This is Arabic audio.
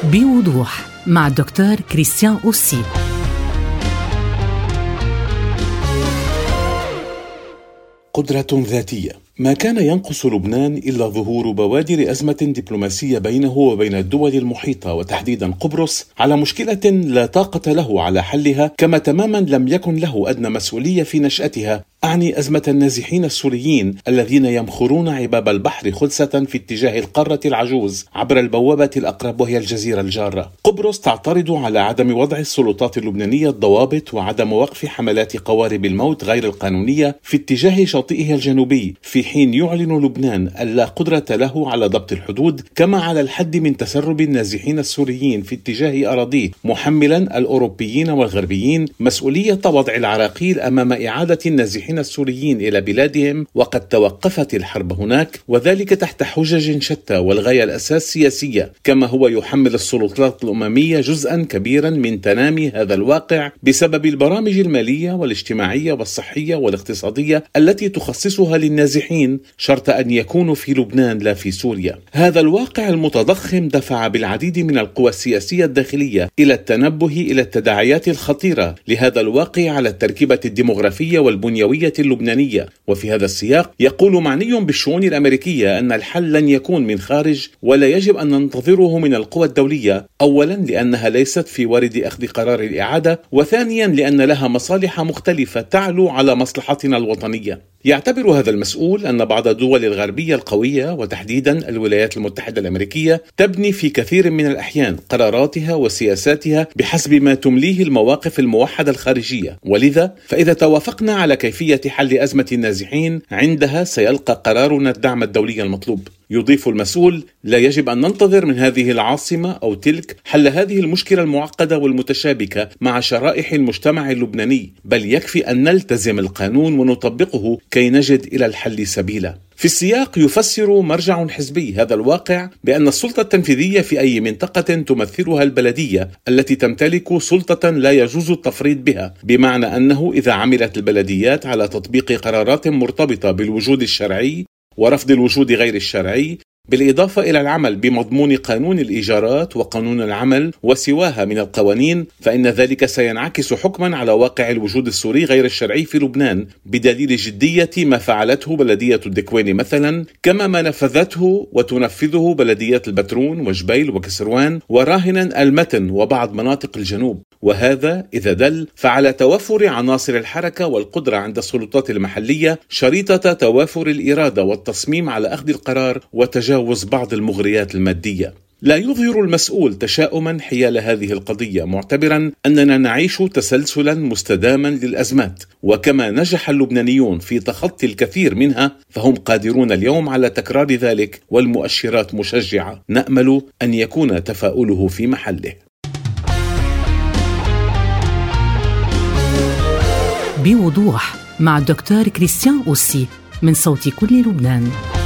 بوضوح مع الدكتور كريستيان أوسي. قدرة ذاتية. ما كان ينقص لبنان إلا ظهور بوادر أزمة دبلوماسية بينه وبين الدول المحيطة وتحديدا قبرص على مشكلة لا طاقة له على حلها، كما تماما لم يكن له أدنى مسؤولية في نشأتها. أعني أزمة النازحين السوريين الذين يمخرون عباب البحر خلسة في اتجاه القارة العجوز عبر البوابة الأقرب وهي الجزيرة الجارة. قبرص تعترض على عدم وضع السلطات اللبنانية الضوابط وعدم وقف حملات قوارب الموت غير القانونية في اتجاه شاطئها الجنوبي، في حين يعلن لبنان اللا قدرة له على ضبط الحدود كما على الحد من تسرب النازحين السوريين في اتجاه أراضيه، محملا الأوروبيين والغربيين مسؤولية وضع العراقيل أمام إعادة النازحين السوريين إلى بلادهم، وقد توقفت الحرب هناك، وذلك تحت حجج شتى، والغاية الأساس سياسية، كما هو يحمل السلطات الأممية جزءا كبيرا من تنامي هذا الواقع بسبب البرامج المالية والاجتماعية والصحية والاقتصادية التي تخصصها للنازحين، شرط أن يكونوا في لبنان لا في سوريا. هذا الواقع المتضخم دفع بالعديد من القوى السياسية الداخلية إلى التنبه إلى التداعيات الخطيرة لهذا الواقع على التركيبة الديمغرافية والبنيوية اللبنانية. وفي هذا السياق يقول معني بالشؤون الأمريكية أن الحل لن يكون من خارج ولا يجب أن ننتظره من القوى الدولية، أولا لأنها ليست في وارد أخذ قرار الإعادة، وثانيا لأن لها مصالح مختلفة تعلو على مصلحتنا الوطنية. يعتبر هذا المسؤول أن بعض الدول الغربية القوية وتحديدا الولايات المتحدة الأمريكية تبني في كثير من الأحيان قراراتها وسياساتها بحسب ما تمليه المواقف الموحدة الخارجية، ولذا فإذا توافقنا على كيفية حل أزمة النازحين عندها سيلقى قرارنا الدعم الدولي المطلوب. يضيف المسؤول: لا يجب أن ننتظر من هذه العاصمة أو تلك حل هذه المشكلة المعقدة والمتشابكة مع شرائح المجتمع اللبناني، بل يكفي أن نلتزم القانون ونطبقه كي نجد إلى الحل سبيلا. في السياق يفسر مرجع حزبي هذا الواقع بأن السلطة التنفيذية في أي منطقة تمثلها البلدية التي تمتلك سلطة لا يجوز التفريط بها، بمعنى أنه إذا عملت البلديات على تطبيق قرارات مرتبطة بالوجود الشرعي ورفض الوجود غير الشرعي، بالإضافة إلى العمل بمضمون قانون الإيجارات وقانون العمل وسواها من القوانين، فإن ذلك سينعكس حكما على واقع الوجود السوري غير الشرعي في لبنان، بدليل جدية ما فعلته بلدية الدكوين مثلا، كما ما نفذته وتنفذه بلدية البترون وجبيل وكسروان وراهنا المتن وبعض مناطق الجنوب. وهذا إذا دل فعلى توفر عناصر الحركة والقدرة عند السلطات المحلية شريطة توافر الإرادة والتصميم على أخذ القرار وتجاوز بعض المغريات المادية. لا يظهر المسؤول تشاؤما حيال هذه القضية، معتبرا أننا نعيش تسلسلا مستداما للأزمات، وكما نجح اللبنانيون في تخطي الكثير منها فهم قادرون اليوم على تكرار ذلك، والمؤشرات مشجعة. نأمل أن يكون تفاؤله في محله. بوضوح مع الدكتور كريستيان أوسي من صوت كل لبنان.